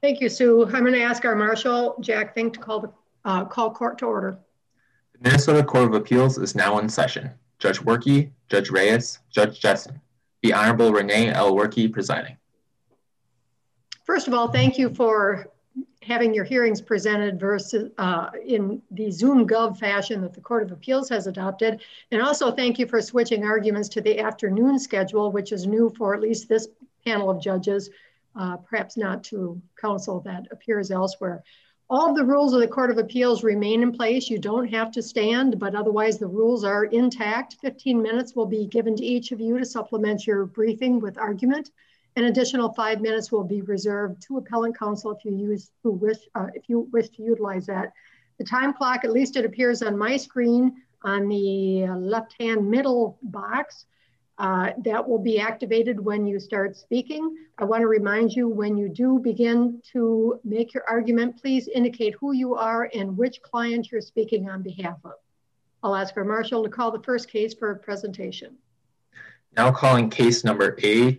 Thank you, Sue. I'm going to ask our Marshal, Jack Fink, to call court to order. The Minnesota Court of Appeals is now in session. Judge Werke, Judge Reyes, Judge Jessen. The Honorable Renee L. Werke presiding. First of all, thank you for having your hearings presented versus in the Zoom Gov fashion that the Court of Appeals has adopted. And also thank you for switching arguments to the afternoon schedule, which is new for at least this panel of judges, perhaps not to counsel that appears elsewhere. All of the rules of the Court of Appeals remain in place. You don't have to stand, but otherwise the rules are intact. 15 minutes will be given to each of you to supplement your briefing with argument. An additional 5 minutes will be reserved to appellant counsel if you wish to utilize that. The time clock, at least it appears on my screen on the left-hand middle box, that will be activated when you start speaking. I want to remind you, when you do begin to make your argument, please indicate who you are and which client you're speaking on behalf of. I'll ask our Marshal to call the first case for presentation. Now calling case number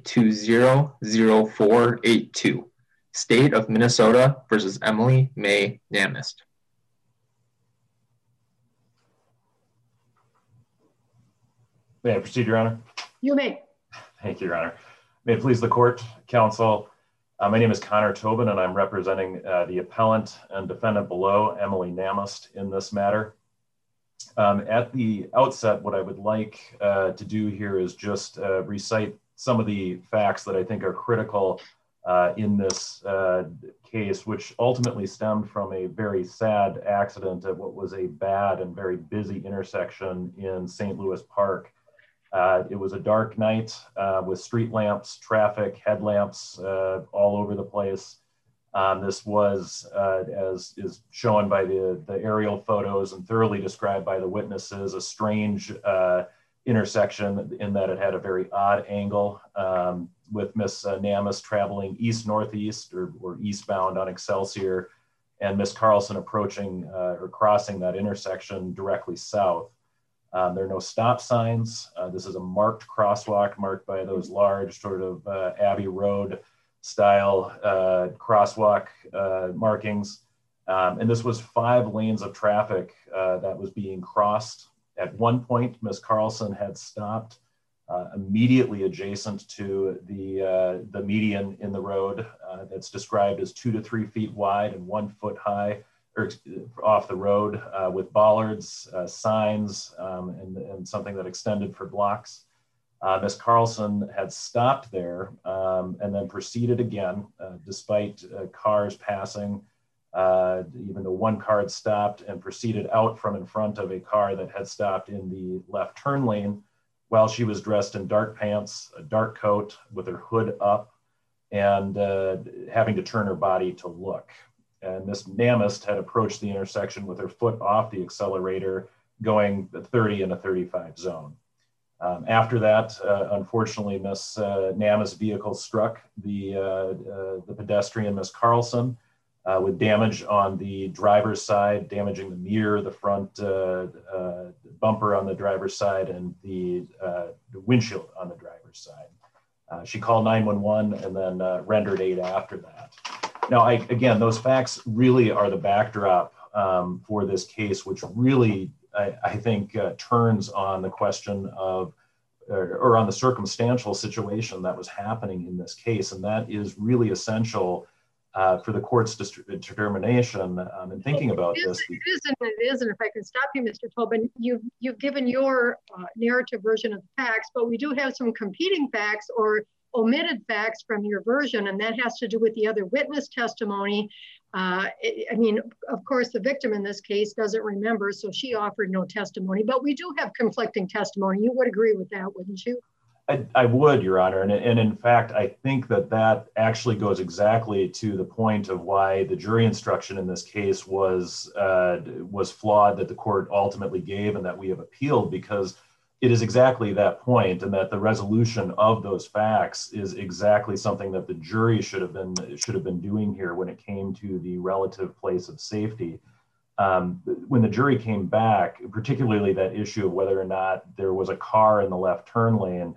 A200482, State of Minnesota versus Emily May Namist. May I proceed, Your Honor? You may. Thank you, Your Honor. May it please the court, counsel. My name is Connor Tobin, and I'm representing the appellant and defendant below, Emily Namist, in this matter. At the outset, what I would like to do here is just recite some of the facts that I think are critical in this case, which ultimately stemmed from a very sad accident at what was a bad and very busy intersection in St. Louis Park. It was a dark night with street lamps, traffic, headlamps all over the place. This was, as is shown by the aerial photos and thoroughly described by the witnesses, a strange intersection in that it had a very odd angle with Miss Namist traveling east-northeast or eastbound on Excelsior, and Miss Carlson approaching or crossing that intersection directly south. There are no stop signs. This is a marked crosswalk marked by those large sort of Abbey Road style crosswalk markings. And this was 5 lanes of traffic that was being crossed. At one point, Ms. Carlson had stopped immediately adjacent to the median in the road that's described as 2 to 3 feet wide and 1 foot high, or off the road, with bollards, signs, and something that extended for blocks. Ms. Carlson had stopped there and then proceeded again, despite cars passing, even though one car had stopped, and proceeded out from in front of a car that had stopped in the left turn lane while she was dressed in dark pants, a dark coat with her hood up, and having to turn her body to look. And Ms. Namist had approached the intersection with her foot off the accelerator, going 30 in a 35 zone. After that, unfortunately, Ms. Namist's vehicle struck the pedestrian, Ms. Carlson, with damage on the driver's side, damaging the mirror, the front bumper on the driver's side, and the windshield on the driver's side. She called 911 and then rendered aid after that. Now, again, those facts really are the backdrop for this case, which really, I think, turns on the question of, or on the circumstantial situation that was happening in this case. And that is really essential for the court's determination in thinking about this. It is, and if I can stop you, Mr. Tobin, you've given your narrative version of the facts, but we do have some competing facts or omitted facts from your version, and that has to do with the other witness testimony. I mean, of course, the victim in this case doesn't remember, so she offered no testimony, but we do have conflicting testimony. You would agree with that, wouldn't you? I would, Your Honor, and in fact, I think that actually goes exactly to the point of why the jury instruction in this case was flawed, that the court ultimately gave and that we have appealed, because it is exactly that point, and that the resolution of those facts is exactly something that the jury should have been doing here when it came to the relative place of safety. When the jury came back, particularly that issue of whether or not there was a car in the left turn lane,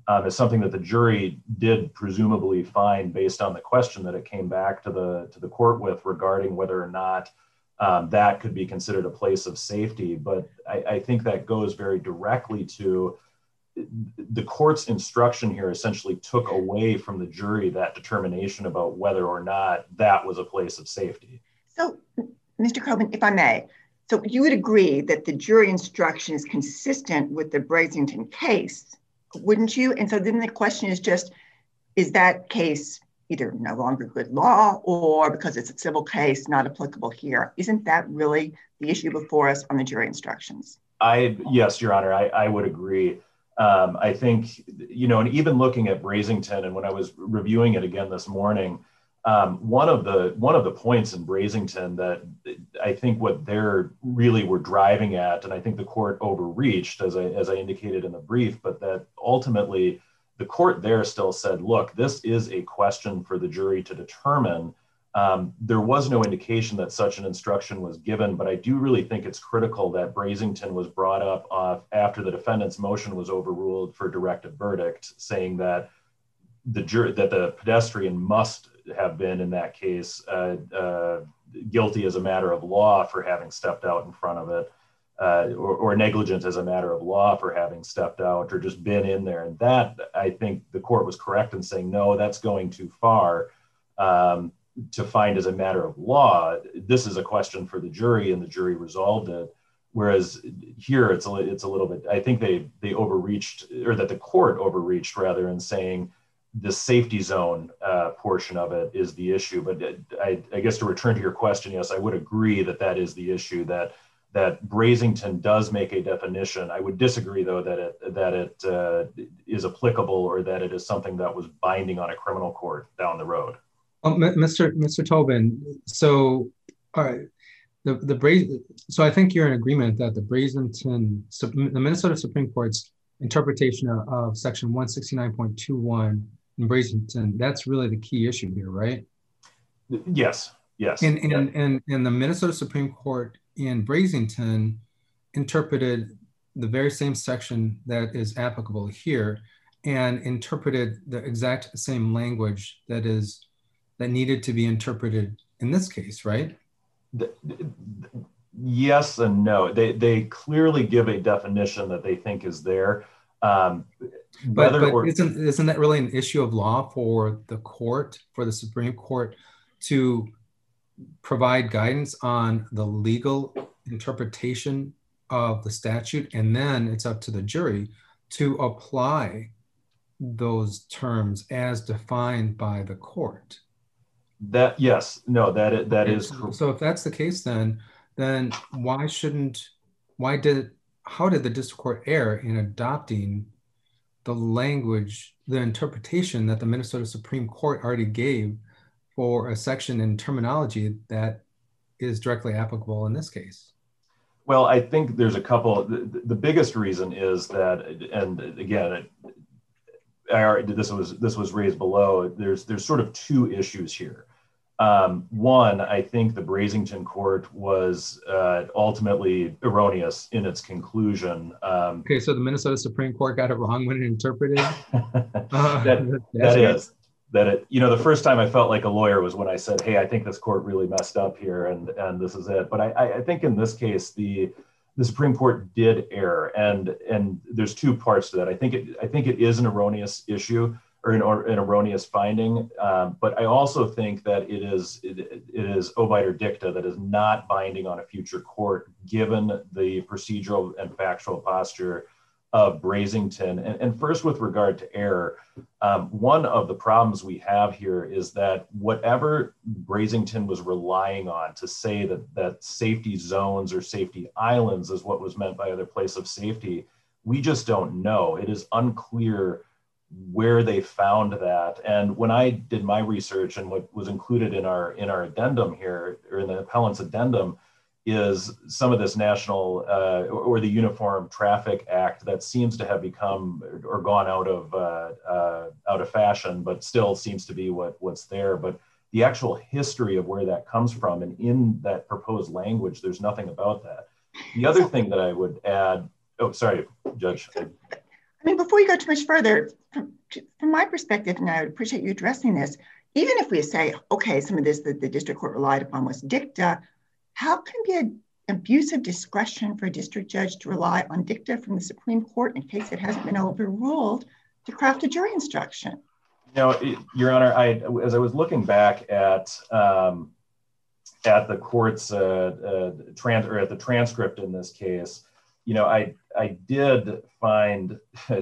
is something that the jury did presumably find based on the question that it came back to the court with regarding whether or not that could be considered a place of safety. But I think that goes very directly to the court's instruction here essentially took away from the jury that determination about whether or not that was a place of safety. So, Mr. Coben, if I may, so you would agree that the jury instruction is consistent with the Brazington case, wouldn't you? And so then the question is just, is that case either no longer good law or because it's a civil case, not applicable here? Isn't that really the issue before us on the jury instructions? Yes, Your Honor, I would agree. I think, and even looking at Brazington, and when I was reviewing it again this morning, one of the points in Brazington that I think what they're really were driving at, and I think the court overreached, as I indicated in the brief, but that ultimately the court there still said, look, this is a question for the jury to determine. There was no indication that such an instruction was given, but I do really think it's critical that Brazington was brought up after the defendant's motion was overruled for directed verdict, saying that the pedestrian must have been in that case guilty as a matter of law for having stepped out in front of it, or negligent as a matter of law for having stepped out or just been in there. And that, I think the court was correct in saying, no, that's going too far to find as a matter of law. This is a question for the jury, and the jury resolved it. Whereas here, it's a little bit, I think they overreached, or that the court overreached rather, in saying the safety zone portion of it is the issue. But I guess to return to your question, yes, I would agree that is the issue, that Brazington does make a definition. I would disagree, though, that it is applicable or that it is something that was binding on a criminal court down the road. Mr. Tobin, so all right, so I think you're in agreement that the Minnesota Supreme Court's interpretation of Section 169.21 in Brazington, that's really the key issue here, right? Yes. And the Minnesota Supreme Court in Brazington interpreted the very same section that is applicable here, and interpreted the exact same language that needed to be interpreted in this case, right? Yes and no. They clearly give a definition that they think is there. But isn't that really an issue of law for the court, for the Supreme Court, to provide guidance on the legal interpretation of the statute, and then it's up to the jury to apply those terms as defined by the court? That is. So if that's the case, then how did the district court err in adopting the language, the interpretation that the Minnesota Supreme Court already gave for a section in terminology that is directly applicable in this case? Well, I think there's a couple. The biggest reason is that, and again, this was raised below. There's sort of two issues here. One, I think the Brazington court was ultimately erroneous in its conclusion. Okay, so the Minnesota Supreme Court got it wrong when it interpreted? The first time I felt like a lawyer was when I said, hey, I think this court really messed up here, and this is it. But I think in this case, the Supreme Court did err, and there's two parts to that. I think it is an erroneous issue, or an erroneous finding, but I also think that it is obiter dicta that is not binding on a future court, given the procedural and factual posture of Brazington. And first, with regard to error, one of the problems we have here is that whatever Brazington was relying on to say that safety zones or safety islands is what was meant by other place of safety, we just don't know. It is unclear where they found that. And when I did my research, and what was included in our addendum here, or in the appellant's addendum, is some of this national or the Uniform Traffic Act that seems to have become or gone out of fashion, but still seems to be what's there. But the actual history of where that comes from, and in that proposed language, there's nothing about that. The other thing that I would add, oh, sorry, Judge. I mean, before you go too much further, from my perspective, and I would appreciate you addressing this, even if we say, okay, some of this that the district court relied upon was dicta, how can it be an abuse of discretion for a district judge to rely on dicta from the Supreme Court in case it hasn't been overruled to craft a jury instruction? Your Honor, as I was looking back at the court's at the transcript in this case, I did find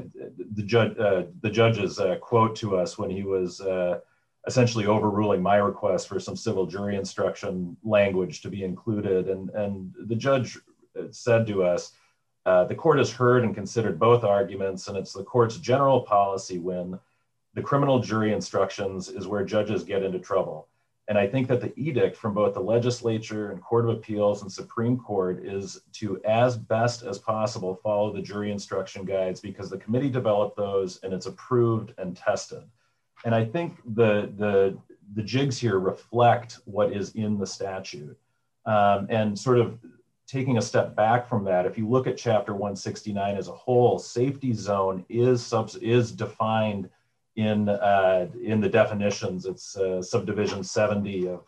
the judge's quote to us when he was essentially overruling my request for some civil jury instruction language to be included. And the judge said to us, the court has heard and considered both arguments, and it's the court's general policy when the criminal jury instructions is where judges get into trouble. And I think that the edict from both the legislature and Court of Appeals and Supreme Court is to, as best as possible, follow the jury instruction guides because the committee developed those and it's approved and tested. And I think the jigs here reflect what is in the statute. And sort of taking a step back from that, if you look at Chapter 169 as a whole, safety zone is defined in the definitions. It's subdivision 70 of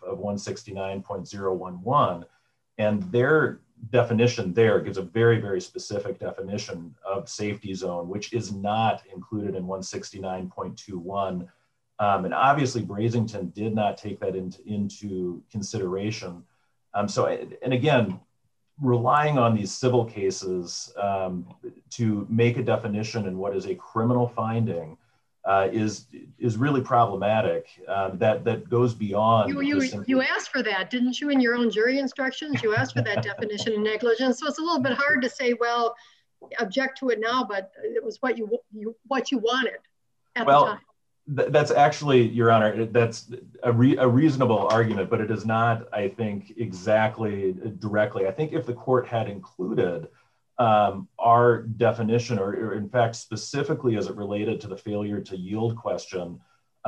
169.011, and their definition there gives a very, very specific definition of safety zone, which is not included in 169.21. And obviously Brazington did not take that into consideration. And again, relying on these civil cases to make a definition in what is a criminal finding is really problematic. That goes beyond. You asked for that, didn't you, in your own jury instructions? You asked for that definition of negligence. So it's a little bit hard to say, well, object to it now, but it was what you wanted at the time. That's actually, Your Honor, that's a reasonable argument, but it is not, I think, exactly directly. I think if the court had included our definition, or in fact, specifically as it related to the failure to yield question,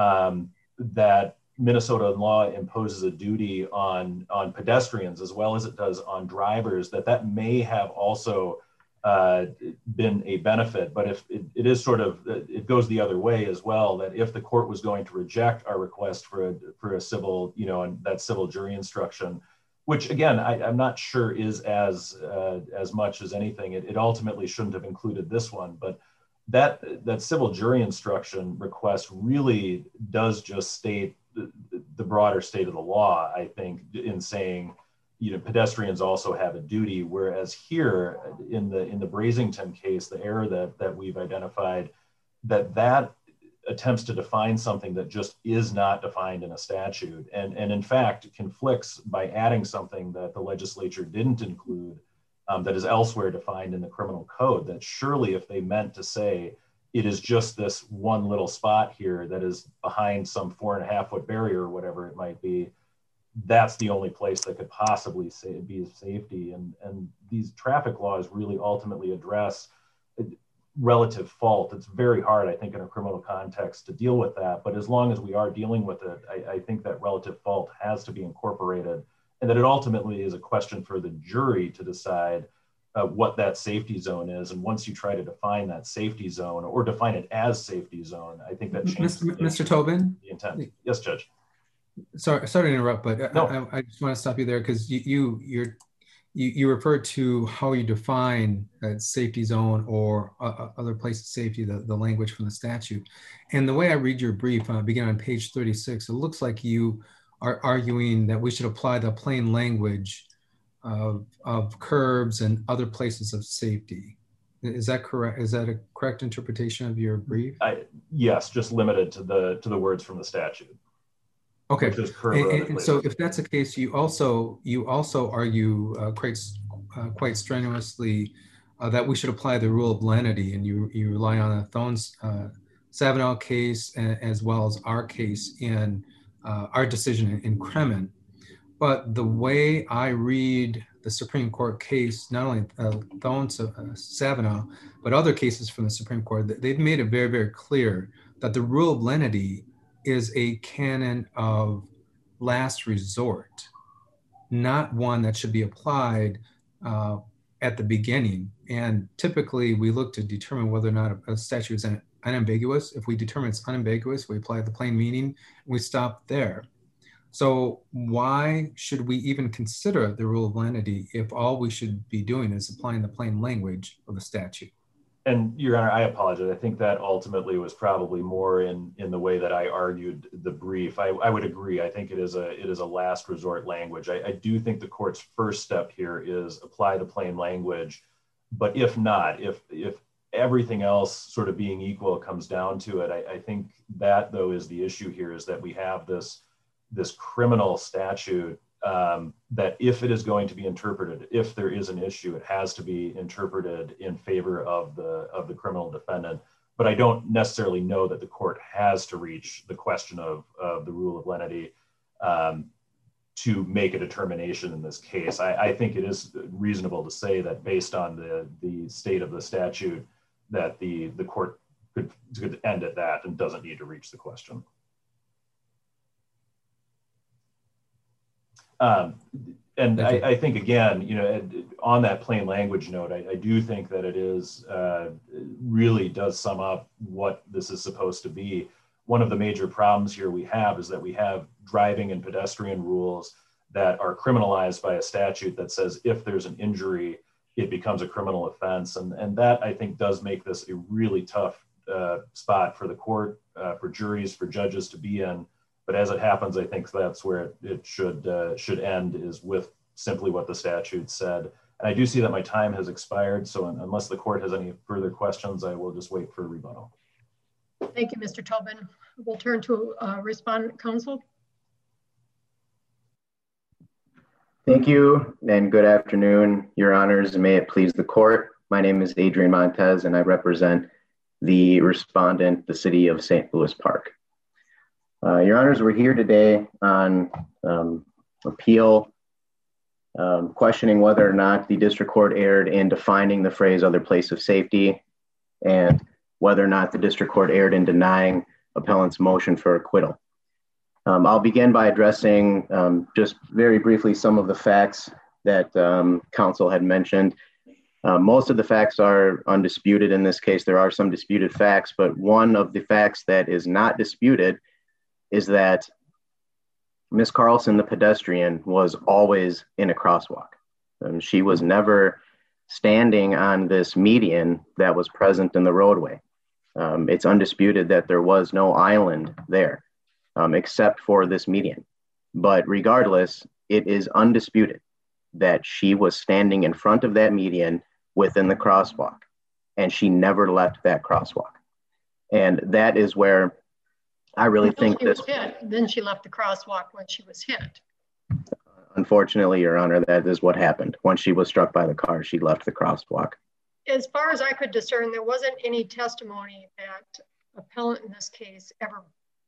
that Minnesota law imposes a duty on pedestrians as well as it does on drivers, that may have also been a benefit. But if it is sort of, it goes the other way as well, that if the court was going to reject our request for a civil, and that civil jury instruction, which again, I'm not sure is as much as anything, it ultimately shouldn't have included this one, but that civil jury instruction request really does just state the broader state of the law, I think, in saying, pedestrians also have a duty, whereas here in the Brazington case, the error that we've identified, that attempts to define something that just is not defined in a statute, and in fact conflicts by adding something that the legislature didn't include, that is elsewhere defined in the criminal code. That surely, if they meant to say it is just this one little spot here that is behind some 4.5-foot barrier or whatever it might be, that's the only place that could possibly be safety. And these traffic laws really ultimately address relative fault. It's very hard, I think, in a criminal context to deal with that. But as long as we are dealing with it, I think that relative fault has to be incorporated, and that it ultimately is a question for the jury to decide what that safety zone is. And once you try to define that safety zone or define it as safety zone, I think that changes Mr. Tobin? The intent. Yes, Judge. Sorry to interrupt, but no. I just want to stop you there because you referred to how you define a safety zone or other place of safety, the language from the statute. And the way I read your brief, beginning on page 36, it looks like you are arguing that we should apply the plain language of curbs and other places of safety. Is that correct? Is that a correct interpretation of your brief? Yes, just limited to the words from the statute. Okay, and so if that's the case, you also argue quite strenuously that we should apply the rule of lenity, and you rely on a Thone-Savinel case as well as our case in our decision in Kremen. But the way I read the Supreme Court case, not only Thone-Savinel, but other cases from the Supreme Court, they've made it very, very clear that the rule of lenity is a canon of last resort, not one that should be applied at the beginning. And typically we look to determine whether or not a statute is unambiguous. If we determine it's unambiguous, we apply the plain meaning, and we stop there. So why should we even consider the rule of lenity if all we should be doing is applying the plain language of the statute? And Your Honor, I apologize. I think that ultimately was probably more in the way that I argued the brief. I would agree. I think it is a last resort language. I do think the court's first step here is apply the plain language. But if not, if everything else sort of being equal comes down to it, I think that though is the issue here, is that we have this criminal statute that if it is going to be interpreted, if there is an issue, it has to be interpreted in favor of the criminal defendant. But I don't necessarily know that the court has to reach the question of the rule of lenity to make a determination in this case. I think it is reasonable to say that based on the state of the statute, that the court could end at that and doesn't need to reach the question. And I think, again, you know, on that plain language note, I do think that it is really does sum up what this is supposed to be. One of the major problems here we have is that we have driving and pedestrian rules that are criminalized by a statute that says if there's an injury, it becomes a criminal offense. And that, I think, does make this a really tough spot for the court, for juries, for judges to be in. But as it happens, I think that's where it should end, is with simply what the statute said. And I do see that my time has expired, so unless the court has any further questions, I will just wait for a rebuttal. Thank you, Mr. Tobin. We'll turn to respondent counsel. Thank you, and good afternoon, Your Honors, and may it please the court. My name is Adrian Montez, and I represent the respondent, the city of St. Louis Park. Your Honors, we're here today on appeal, questioning whether or not the district court erred in defining the phrase other place of safety, and whether or not the district court erred in denying appellant's motion for acquittal. I'll begin by addressing just very briefly some of the facts that counsel had mentioned. Most of the facts are undisputed in this case. There are some disputed facts, but one of the facts that is not disputed is that Ms. Carlson, the pedestrian, was always in a crosswalk. She was never standing on this median that was present in the roadway. It's undisputed that there was no island there except for this median. But regardless, it is undisputed that she was standing in front of that median within the crosswalk, and she never left that crosswalk. And that is where I really think this. Then she left the crosswalk when she was hit. Unfortunately, Your Honor, that is what happened. Once she was struck by the car, she left the crosswalk. As far as I could discern, there wasn't any testimony that appellant in this case ever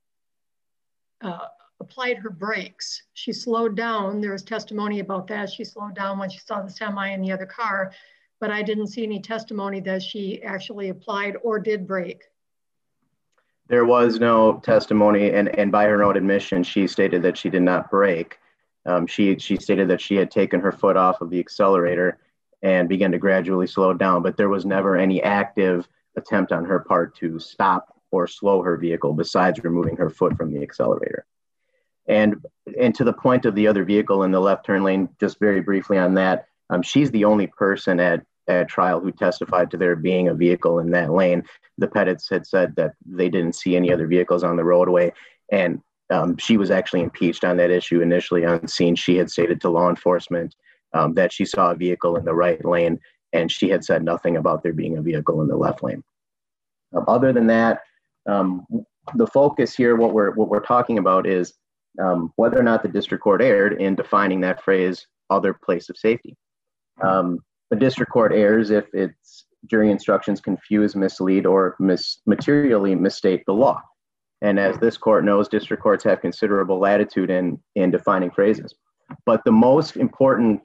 applied her brakes. She slowed down. There was testimony about that. She slowed down when she saw the semi in the other car, but I didn't see any testimony that she actually applied or did brake. There was no testimony, and by her own admission, she stated that she did not brake. She stated that she had taken her foot off of the accelerator and began to gradually slow down, but there was never any active attempt on her part to stop or slow her vehicle besides removing her foot from the accelerator. And to the point of the other vehicle in the left turn lane, just very briefly on that, she's the only person at trial who testified to there being a vehicle in that lane. The Pettits had said that they didn't see any other vehicles on the roadway, and she was actually impeached on that issue initially on scene. She had stated to law enforcement that she saw a vehicle in the right lane, and she had said nothing about there being a vehicle in the left lane. Other than that, the focus here, what we're talking about is whether or not the district court erred in defining that phrase, other place of safety. The district court errs if its jury instructions confuse, mislead, or materially misstate the law. And as this court knows, district courts have considerable latitude in defining phrases. But the most important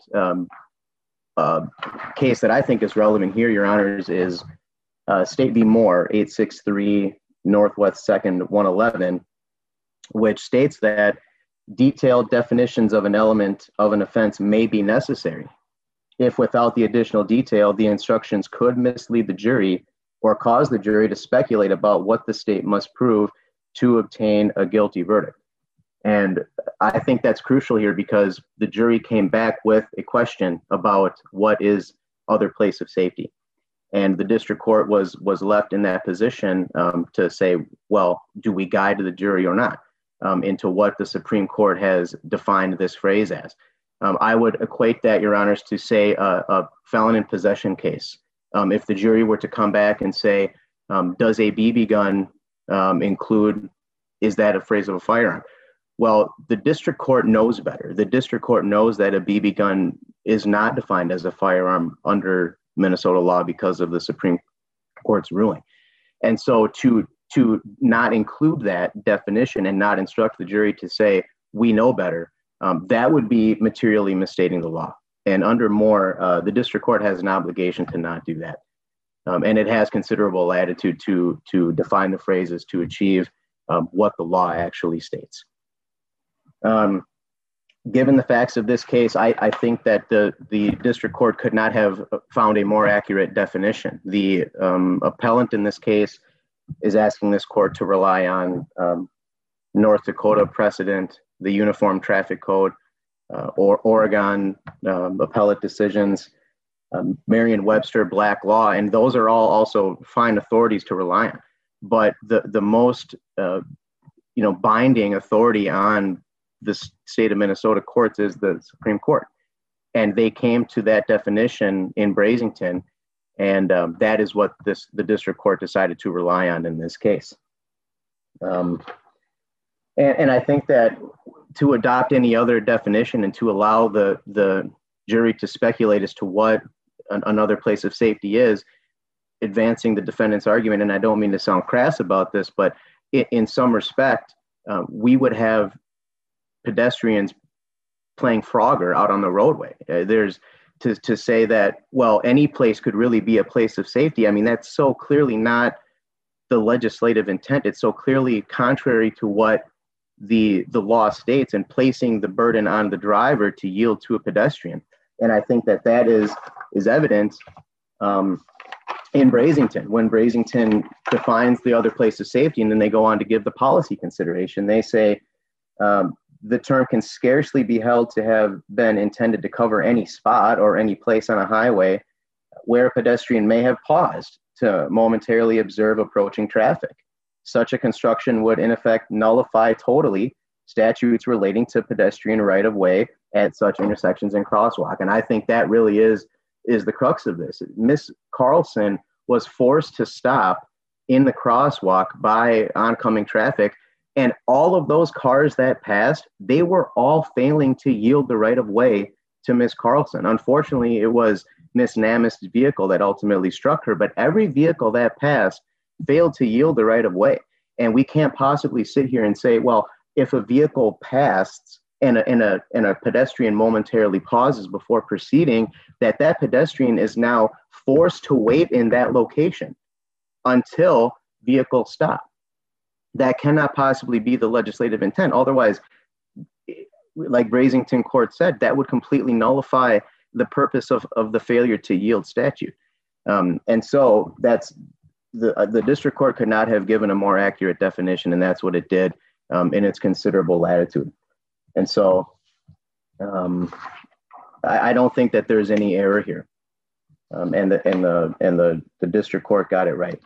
case that I think is relevant here, Your Honors, is State v. Moore, 863 Northwest 2nd 111, which states that detailed definitions of an element of an offense may be necessary if without the additional detail, the instructions could mislead the jury or cause the jury to speculate about what the state must prove to obtain a guilty verdict. And I think that's crucial here because the jury came back with a question about what is other place of safety. And the district court was left in that position to say, well, do we guide the jury or not into what the Supreme Court has defined this phrase as? I would equate that, Your Honors, to say a felon in possession case. If the jury were to come back and say, does a BB gun include, is that a phrase of a firearm? Well, the district court knows better. The district court knows that a BB gun is not defined as a firearm under Minnesota law because of the Supreme Court's ruling. And so to not include that definition and not instruct the jury to say, we know better, that would be materially misstating the law. And under Moore, the district court has an obligation to not do that. And it has considerable latitude to define the phrases to achieve what the law actually states. Given the facts of this case, I think that the district court could not have found a more accurate definition. The appellant in this case is asking this court to rely on North Dakota precedent, the Uniform Traffic Code, or Oregon appellate decisions, Merriam-Webster Black Law, and those are all also fine authorities to rely on. But the most binding authority on the state of Minnesota courts is the Supreme Court. And they came to that definition in Brazington, and that is what the district court decided to rely on in this case. And I think that to adopt any other definition and to allow the jury to speculate as to what another place of safety is, advancing the defendant's argument, and I don't mean to sound crass about this, but in some respect, we would have pedestrians playing Frogger out on the roadway. There's to say that, well, any place could really be a place of safety. I mean, that's so clearly not the legislative intent. It's so clearly contrary to what the law states and placing the burden on the driver to yield to a pedestrian. And I think that is evident in Brazington. When Brazington defines the other place of safety, and then they go on to give the policy consideration, they say, the term can scarcely be held to have been intended to cover any spot or any place on a highway where a pedestrian may have paused to momentarily observe approaching traffic. Such a construction would in effect nullify totally statutes relating to pedestrian right-of-way at such intersections and crosswalk. And I think that really is the crux of this. Miss Carlson was forced to stop in the crosswalk by oncoming traffic. And all of those cars that passed, they were all failing to yield the right of way to Miss Carlson. Unfortunately, it was Miss Namist's vehicle that ultimately struck her, but every vehicle that passed failed to yield the right of way. And we can't possibly sit here and say, well, if a vehicle passed and a pedestrian momentarily pauses before proceeding, that pedestrian is now forced to wait in that location until vehicles stop. That cannot possibly be the legislative intent. Otherwise, like Brazington Court said, that would completely nullify the purpose of the failure to yield statute. And so that's the district court could not have given a more accurate definition, and that's what it did in its considerable latitude. And so I don't think that there's any error here, and the district court got it right.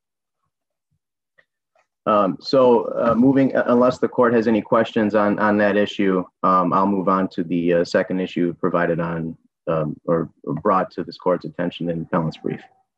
Moving, unless the court has any questions on that issue, I'll move on to the second issue provided on or brought to this court's attention in the appellant's brief.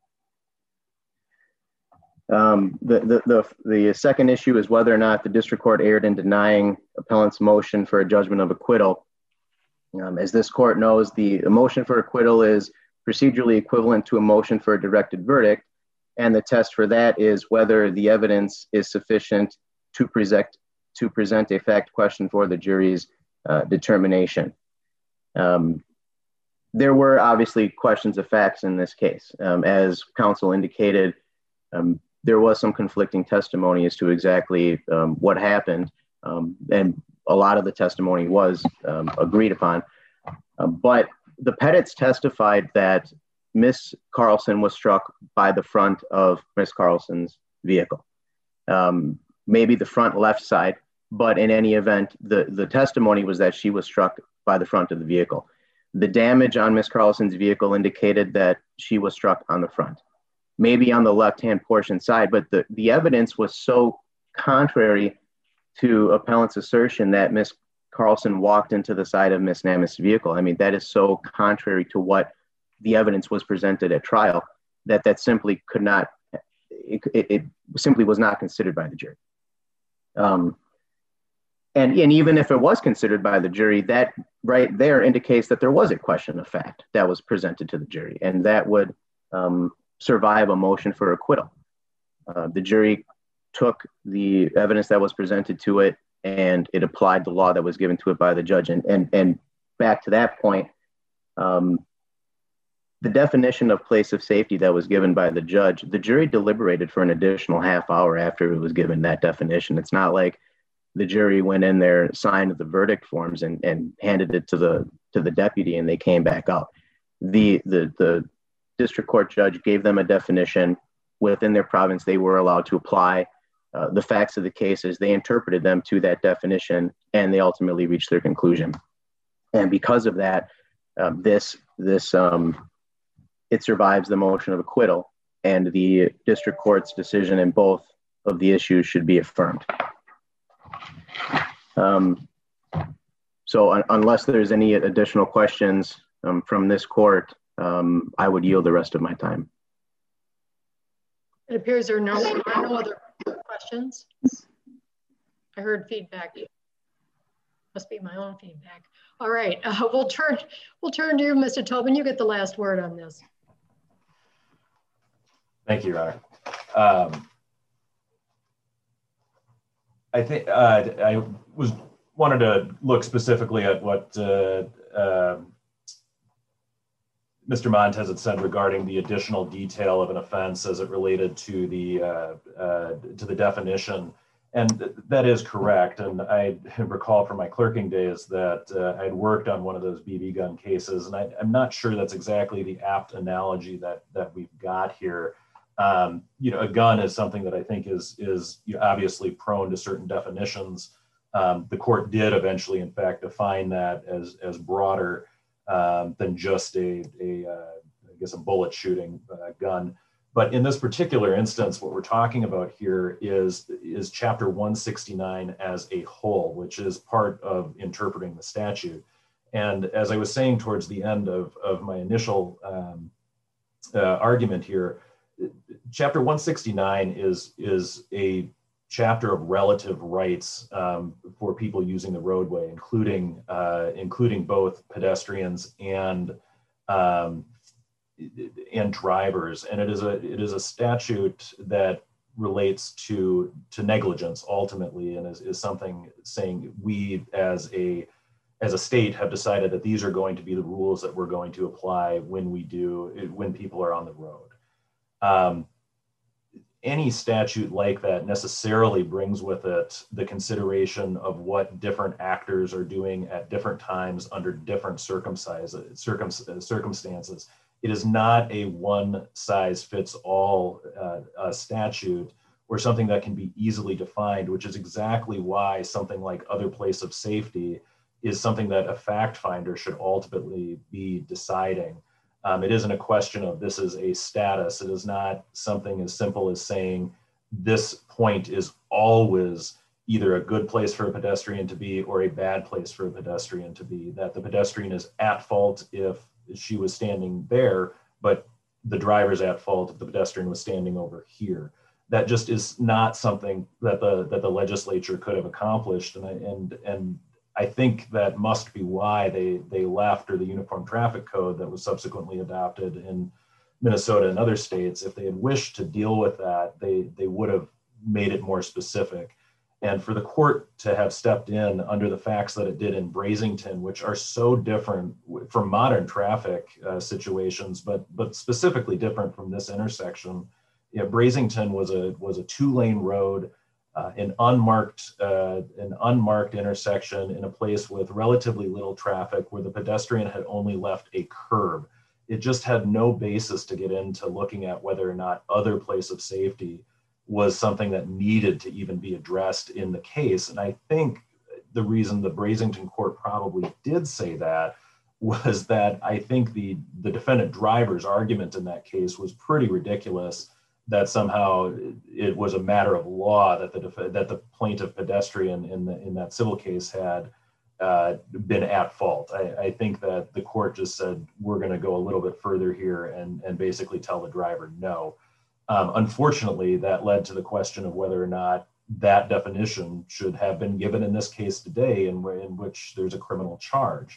The second issue is whether or not the district court erred in denying appellant's motion for a judgment of acquittal. As this court knows, the motion for acquittal is procedurally equivalent to a motion for a directed verdict. And the test for that is whether the evidence is sufficient to present a fact question for the jury's determination. There were obviously questions of facts in this case. As counsel indicated, there was some conflicting testimony as to exactly what happened, and a lot of the testimony was agreed upon. But the Pettits testified that Miss Carlson was struck by the front of Miss Carlson's vehicle, maybe the front left side, but in any event, the testimony was that she was struck by the front of the vehicle. The damage on Miss Carlson's vehicle indicated that she was struck on the front, maybe on the left-hand portion side, but the evidence was so contrary to appellant's assertion that Miss Carlson walked into the side of Miss Namath's vehicle. I mean, that is so contrary to what the evidence was presented at trial that simply could not, it simply was not considered by the jury. And even if it was considered by the jury, that right there indicates that there was a question of fact that was presented to the jury, and that would survive a motion for acquittal. The jury took the evidence that was presented to it, and it applied the law that was given to it by the judge. And back to that point, the definition of place of safety that was given by the judge, the jury deliberated for an additional half hour after it was given that definition. It's not like the jury went in there, signed the verdict forms, and handed it to the deputy, and they came back out. The district court judge gave them a definition within their province. They were allowed to apply the facts of the cases. They interpreted them to that definition, and they ultimately reached their conclusion. And because of that, it survives the motion of acquittal, and the district court's decision in both of the issues should be affirmed. So unless there's any additional questions from this court, I would yield the rest of my time. It appears there are no other questions. I heard feedback. Must be my own feedback. All right, we'll turn to you, Mr. Tobin. You get the last word on this. Thank you, Your Honor. I think I wanted to look specifically at what Mr. Montez had said regarding the additional detail of an offense as it related to the definition, and that is correct. And I recall from my clerking days that I had worked on one of those BB gun cases, and I'm not sure that's exactly the apt analogy that we've got here. A gun is something that I think is obviously prone to certain definitions. The court did eventually, in fact, define that as broader than just I guess a bullet shooting gun. But in this particular instance, what we're talking about here is Chapter 169 as a whole, which is part of interpreting the statute. And as I was saying towards the end of my initial argument here, Chapter 169 is a chapter of relative rights for people using the roadway, including both pedestrians and drivers. And it is a statute that relates to negligence ultimately, and is something saying we as a state have decided that these are going to be the rules that we're going to apply when people are on the road. Any statute like that necessarily brings with it the consideration of what different actors are doing at different times under different circumstances. It is not a one-size-fits-all statute or something that can be easily defined, which is exactly why something like other place of safety is something that a fact finder should ultimately be deciding. It isn't a question of this is a status. It is not something as simple as saying this point is always either a good place for a pedestrian to be or a bad place for a pedestrian to be, that the pedestrian is at fault if she was standing there, but the driver's at fault if the pedestrian was standing over here. That just is not something that the legislature could have accomplished. And I think that must be why they left, or the Uniform Traffic Code that was subsequently adopted in Minnesota and other states. If they had wished to deal with that, they would have made it more specific. And for the court to have stepped in under the facts that it did in Brazington, which are so different from modern traffic situations, but specifically different from this intersection. Brazington was a 2-lane road. an unmarked intersection in a place with relatively little traffic where the pedestrian had only left a curb. It just had no basis to get into looking at whether or not other place of safety was something that needed to even be addressed in the case. And I think the reason the Brazington court probably did say that was that I think the defendant driver's argument in that case was pretty ridiculous, that somehow it was a matter of law that the plaintiff pedestrian in that civil case had been at fault. I think that the court just said, we're going to go a little bit further here and basically tell the driver no. Unfortunately, that led to the question of whether or not that definition should have been given in this case today, in which there's a criminal charge.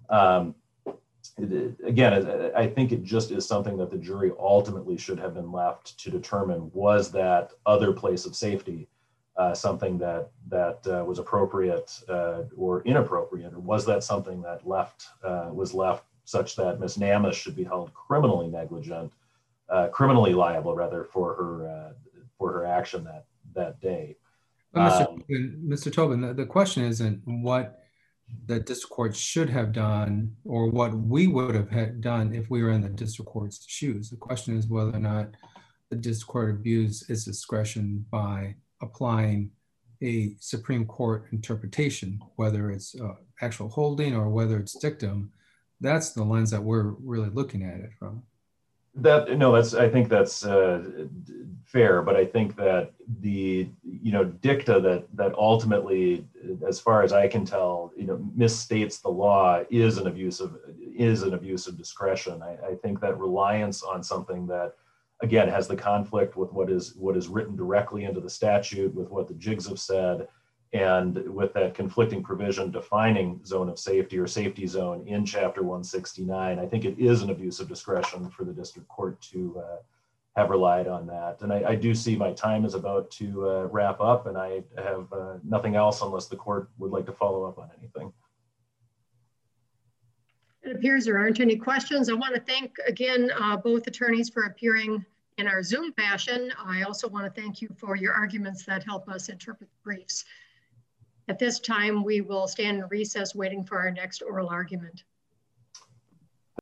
Again, I think it just is something that the jury ultimately should have been left to determine, was that other place of safety something that was appropriate or inappropriate, or was that something that was left such that Ms. Namath should be held criminally liable rather for her action that day. Mr. Tobin, the question isn't what the district court should have done or what we would have done if we were in the district court's shoes. The question is whether or not the district court abused its discretion by applying a Supreme Court interpretation, whether it's actual holding or whether it's dictum. That's the lens that we're really looking at it from. I think that's fair, but I think that the dicta that ultimately, as far as I can tell, misstates the law is an abuse of discretion. I think that reliance on something that, again, has the conflict with what is written directly into the statute, with what the jigs have said, and with that conflicting provision defining zone of safety or safety zone in Chapter 169, I think it is an abuse of discretion for the district court to have relied on that. And I do see my time is about to wrap up, and I have nothing else unless the court would like to follow up on anything. It appears there aren't any questions. I want to thank again both attorneys for appearing in our Zoom fashion. I also want to thank you for your arguments that help us interpret the briefs. At this time, we will stand in recess waiting for our next oral argument.